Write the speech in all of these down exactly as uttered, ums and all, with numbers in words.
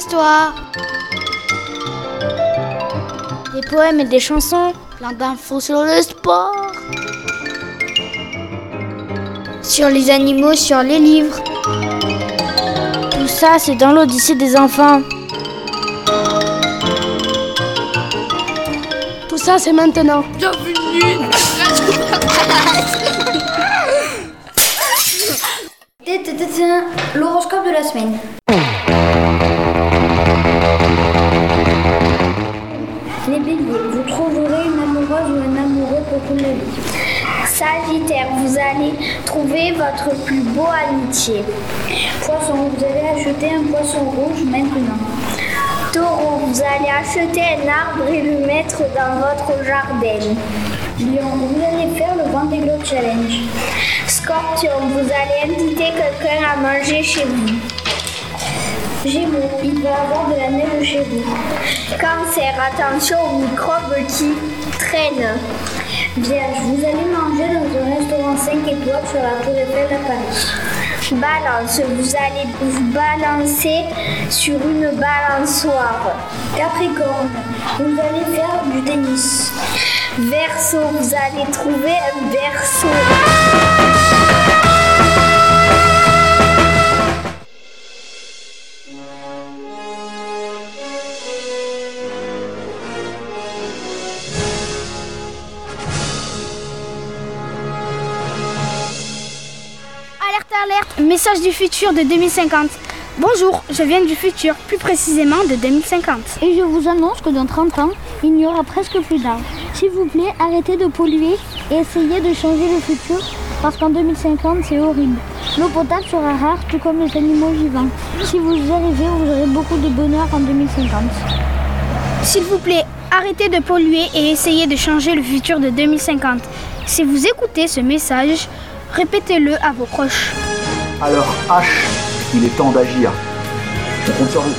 histoires. Des poèmes et des chansons, plein d'infos sur le sport. Sur les animaux, sur les livres. Tout ça, c'est dans l'Odyssée des enfants. Tout ça, c'est maintenant. Bienvenue. L'horoscope de la semaine. Les béliers, vous trouverez une amoureuse ou un amoureux pour toute la vie. Sagittaire, vous allez trouver votre plus beau amitié. Poisson, vous allez acheter un poisson rouge maintenant. Taureau, vous allez acheter un arbre et le mettre dans votre jardin. Lion, vous allez faire le Vendée Globe Challenge. Scorpion, vous allez inviter quelqu'un à manger chez vous. Gémeaux, il va y avoir de la neige chez vous. Cancer, attention aux microbes qui traînent. Vierge, vous allez manger dans un restaurant cinq étoiles sur la Tour Eiffel à Paris. Balance, vous allez vous balancer sur une balançoire. Capricorne, vous allez faire du tennis. Verseau, vous allez trouver un berceau. Alerte, alerte, message du futur de deux mille cinquante. Bonjour, je viens du futur, plus précisément de deux mille cinquante. Et je vous annonce que dans trente ans, il n'y aura presque plus d'arbres. S'il vous plaît, arrêtez de polluer et essayez de changer le futur, parce qu'en deux mille cinquante, c'est horrible. L'eau potable sera rare, tout comme les animaux vivants. Si vous y arrivez, vous aurez beaucoup de bonheur en deux mille cinquante. S'il vous plaît, arrêtez de polluer et essayez de changer le futur de deux mille cinquante. Si vous écoutez ce message, répétez-le à vos proches. Alors H, il est temps d'agir. On compte sur vous.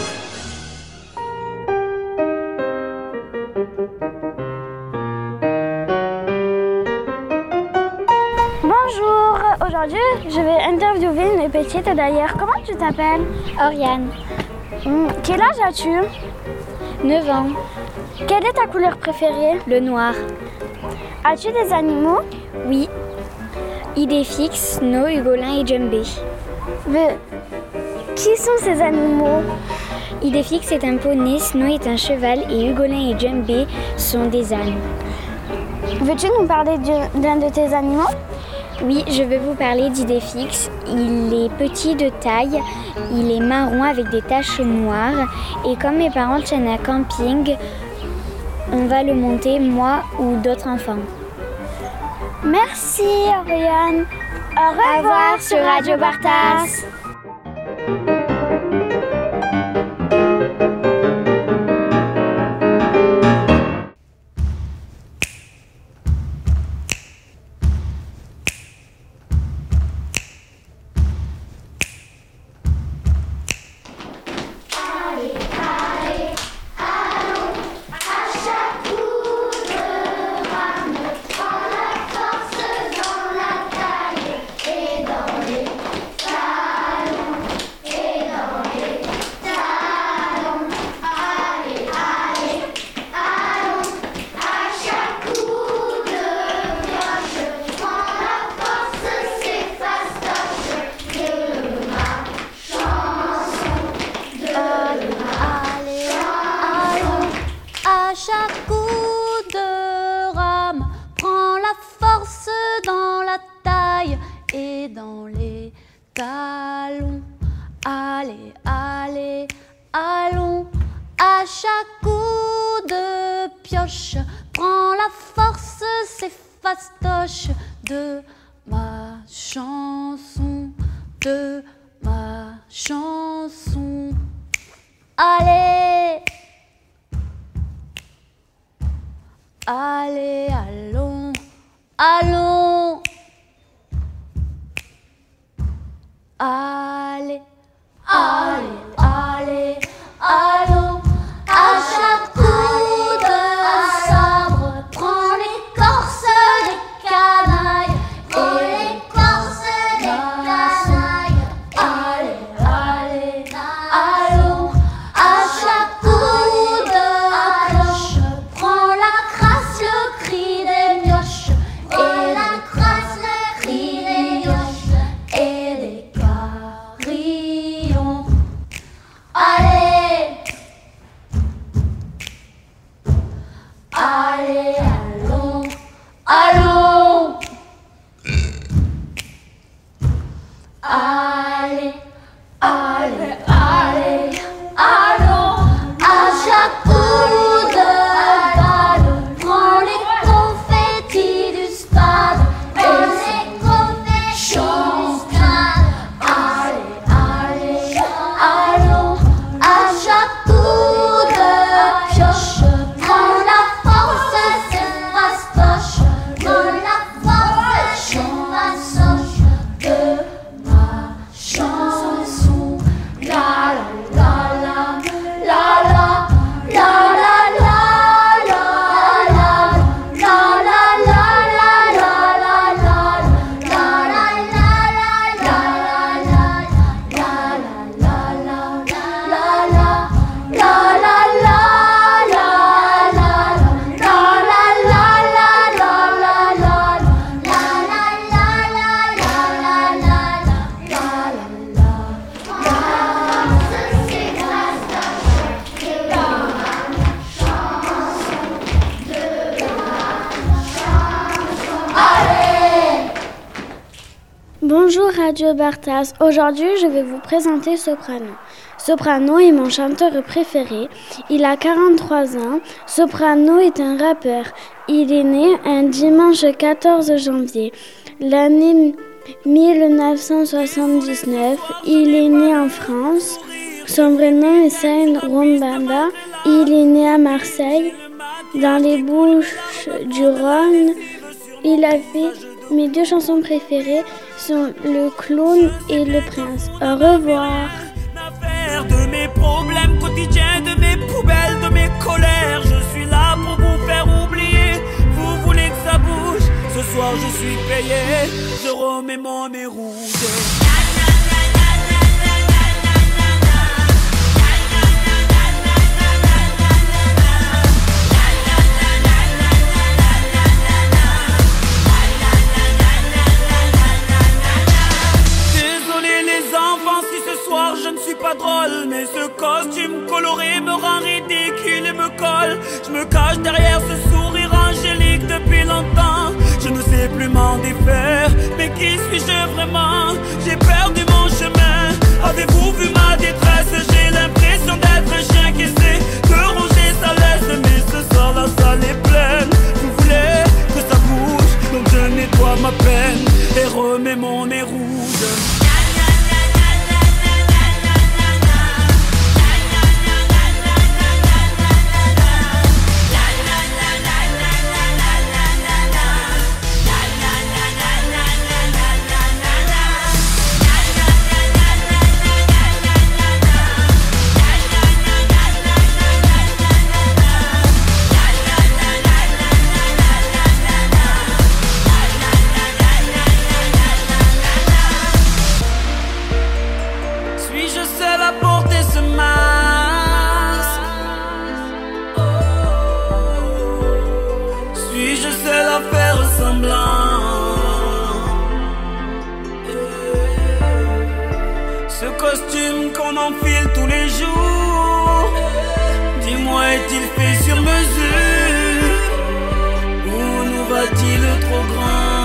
Bonjour, aujourd'hui je vais interviewer une petite d'ailleurs. Comment tu t'appelles? Oriane, Hmm, Quel âge as-tu? neuf ans, Quelle est ta couleur préférée? le noir. As-tu des animaux? Oui. Idéfix, Snow, Hugolin et Jumbé. Mais qui sont ces animaux? Idéfix est un poney, Snow est un cheval et Hugolin et Jumbé sont des ânes. Veux-tu nous parler de- d'un de tes animaux? Oui, je vais vous parler d'Idéfix. Il est petit de taille, il est marron avec des taches noires et comme mes parents tiennent un camping, on va le monter, moi ou d'autres enfants. Merci Oriane. Au revoir, Au revoir sur Radio Bartas. À chaque coup de rame, prends la force dans la taille et dans les talons. Allez, allez, allons. À chaque coup de pioche, prends la force, c'est fastoche de ma chanson, de ma chanson. Allez, allez, allons, allons. Allez, allez, allez, allons. À chaque coup de sabre, prends l'écorce des canailles et l'écorce des canailles. Allez, allez, allons. À Bonjour Radio Bartas, aujourd'hui je vais vous présenter Soprano. Soprano est mon chanteur préféré, il a quarante-trois ans. Soprano est un rappeur, il est né un dimanche quatorze janvier. L'année mille neuf cent soixante-dix-neuf, il est né en France. Son vrai nom est Saïd Roumbanda, il est né à Marseille, dans les Bouches du Rhône. Il a fait mes deux chansons préférées sont Le Clown et Le Prince. Au revoir. De mes problèmes quotidiens, de mes poubelles, de mes colères, je suis là pour vous faire oublier. Vous voulez que ça bouge? Ce soir je suis payé, je remets mon nez rouge. Je ne suis pas drôle, mais ce costume coloré me rend ridicule et me colle. Je me cache derrière ce sourire angélique depuis longtemps. Je ne sais plus m'en défaire, mais qui suis-je vraiment? J'ai perdu mon chemin. Avez-vous vu ma détresse? J'ai l'impression d'être un chien qui essaie de ronger sa laisse, mais ce soir la salle est pleine. Vous voulez que ça bouge, donc je nettoie ma peine et remets mon nez rouge. Ce costume qu'on enfile tous les jours, dis-moi, est-il fait sur mesure ou nous va-t-il trop grand?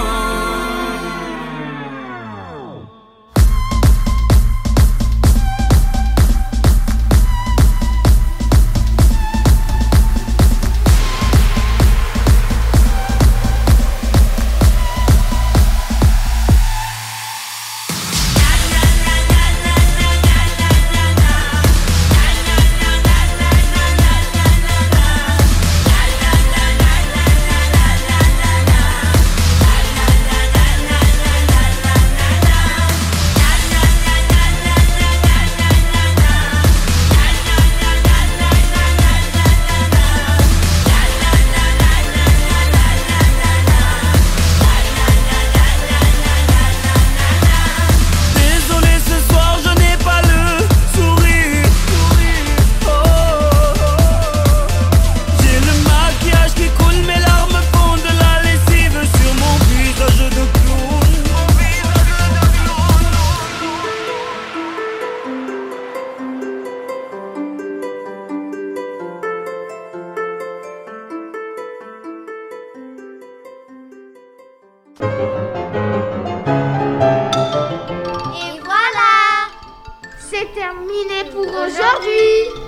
Et voilà, c'est terminé pour aujourd'hui.